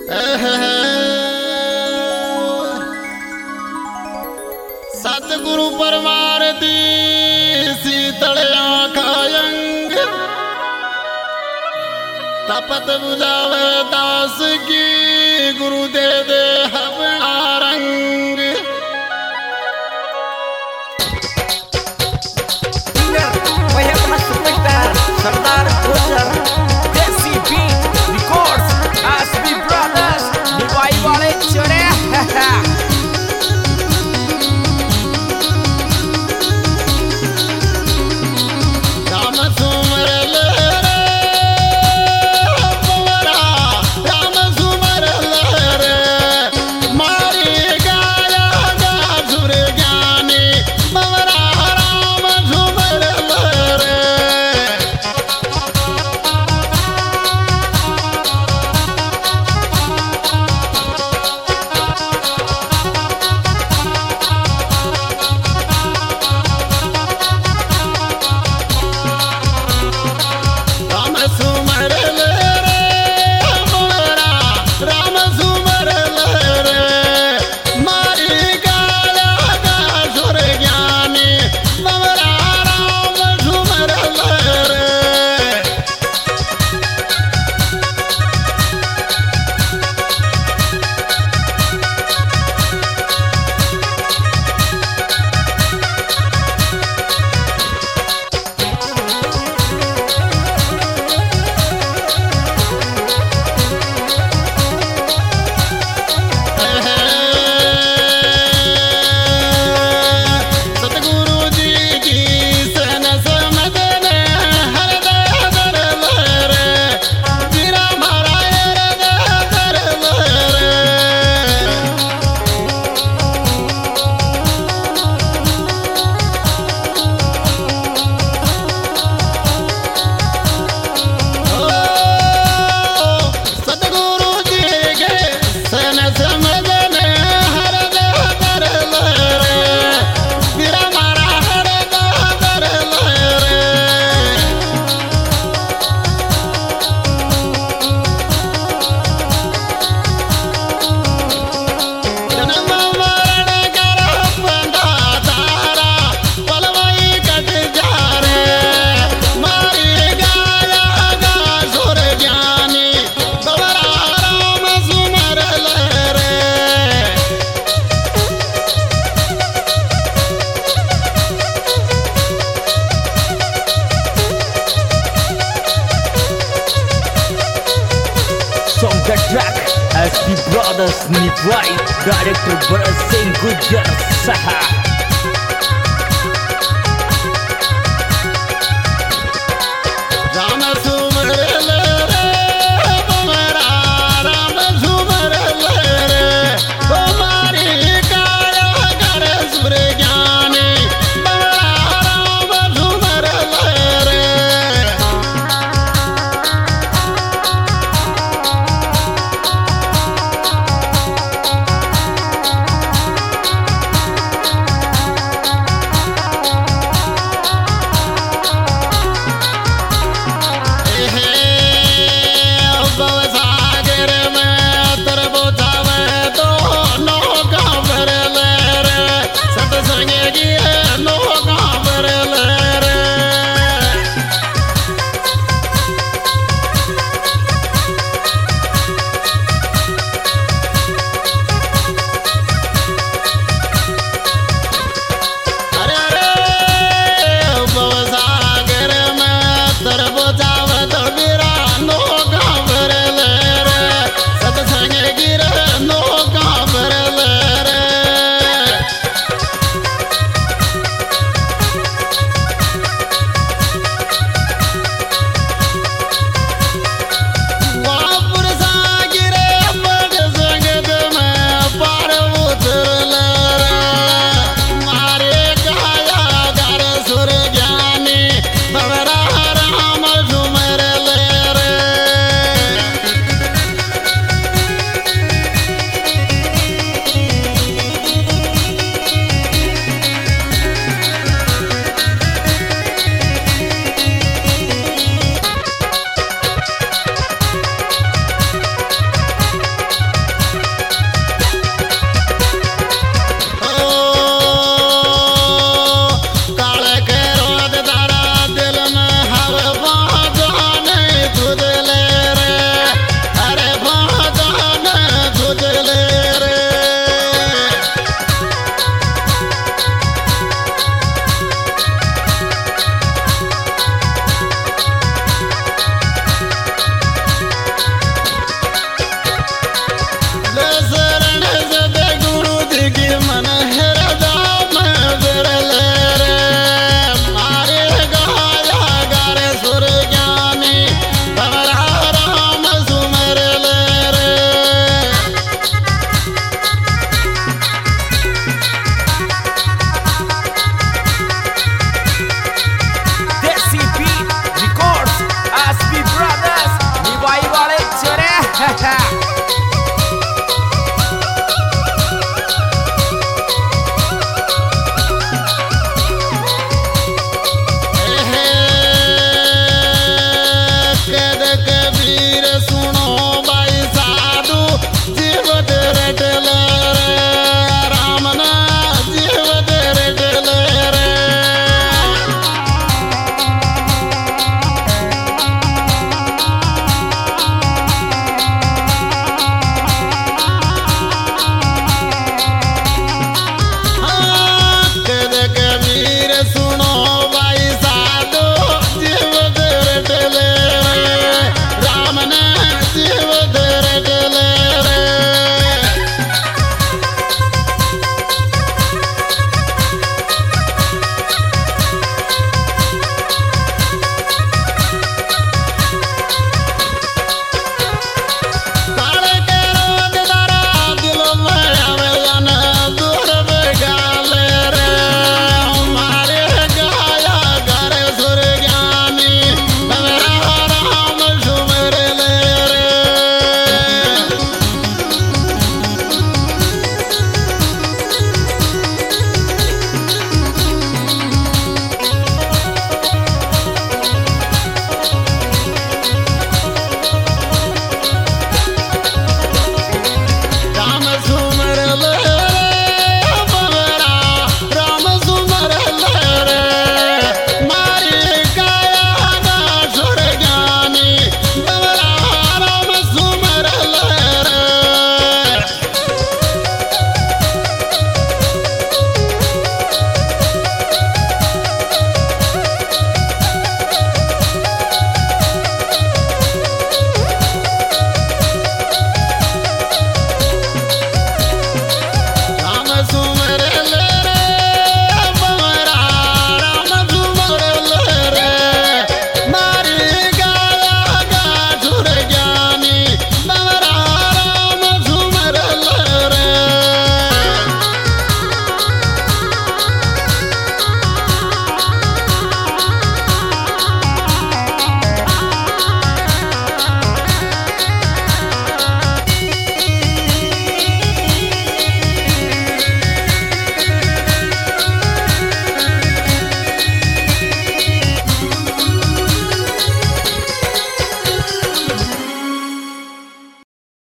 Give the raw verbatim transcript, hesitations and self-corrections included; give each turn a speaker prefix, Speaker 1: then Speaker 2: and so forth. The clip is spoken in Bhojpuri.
Speaker 1: सतगुरु परमार दी शीतल आंखायंग तपत बुझावे दास की गुरु दे दे अपना रंग।
Speaker 2: वही अपना सुपरस्टार सरदार गुजर देसी बीट रिकॉर्ड्स एसबी ब्रदर्स निभाई वाले चढ़े
Speaker 1: राम सुमर ले रे पवरा राम सुमर ले रे मारी गाया गा सुर ज्ञानी पवरा राम सुमर ले रे। राम सुमर ले रे पवरा राम सुमर ले रे मारी गाया गा सुर ज्ञानी पवरा राम सुमर ले रे। सतगुरु जी की सन समझने हर दर ले रे जीरा मारा हर दर ले रे। सतगुरु जी के सन समझने हर दर ले रे जीरा मारा हर दर ले रे। जन्म मरण कर बंधा तारा पलवई कट जा रे मारी गाया गा सुर ज्ञानी बवरा राम सुमर ले रे।
Speaker 2: Song the track SB brothers निभाई डायरेक्टर भरत सिंह गुजर साहा।